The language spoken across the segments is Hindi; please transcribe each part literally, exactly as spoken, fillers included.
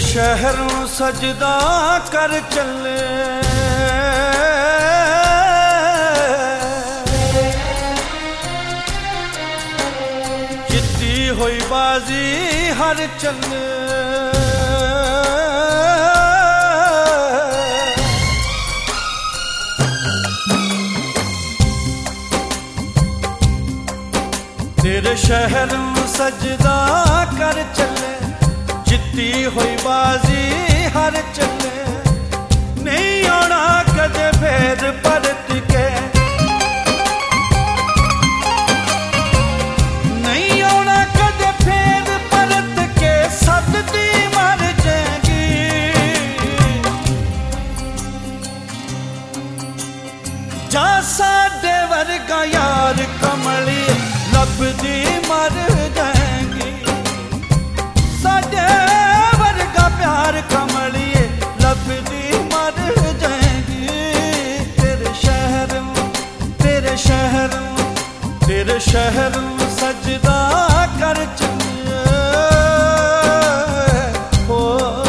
शहरों सजदा कर चले, जिद्दी होई बाजी हर चले। तेरे शहरों सजदा कर चले, जिद्दी होई बाजी हर चले। नहीं आना कदे फेर परत के, नहीं आना कदे फेर परत के, सददी मर जाएगी। जा साडे वर्गा यार कमली लभदी मर जाएगी। साडे वर्गा प्यार कमलिए लभदी मर जाएगी। तेरे शहर तेरे शहर तेरे शहर सजदा कर चले हो।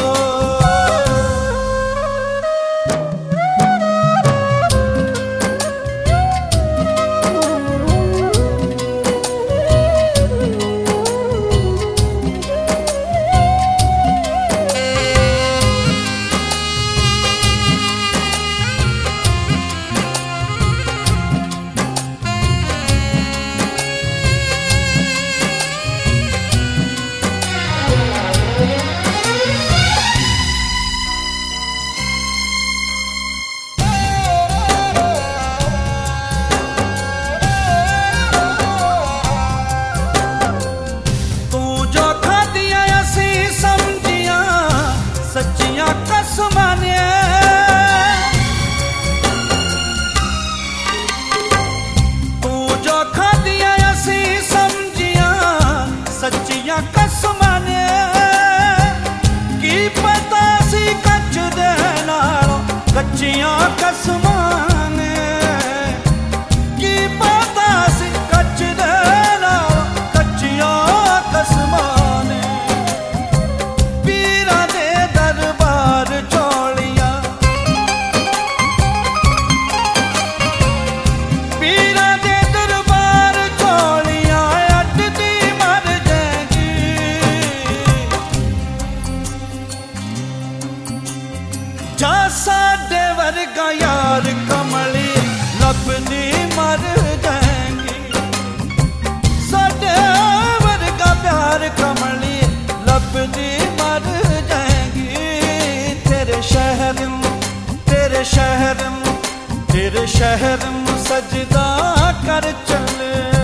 कसमाने की पता सी कच दे नालों कच्चियां कसमाने, की पता सी कच दे नालों कच्चियां कसमाने। पीरा दे दरबार चौलियां, पीरा दे दरबार चौलियां अड्डदी मर जाएगी। जा साडे वर्गा यार कमली लभदी मर जाएगी। साडे वर्गा प्यार कमली लभदी मर जाएगी। तेरे शहर तेरे शहर तेरे शहर सजदा कर चले।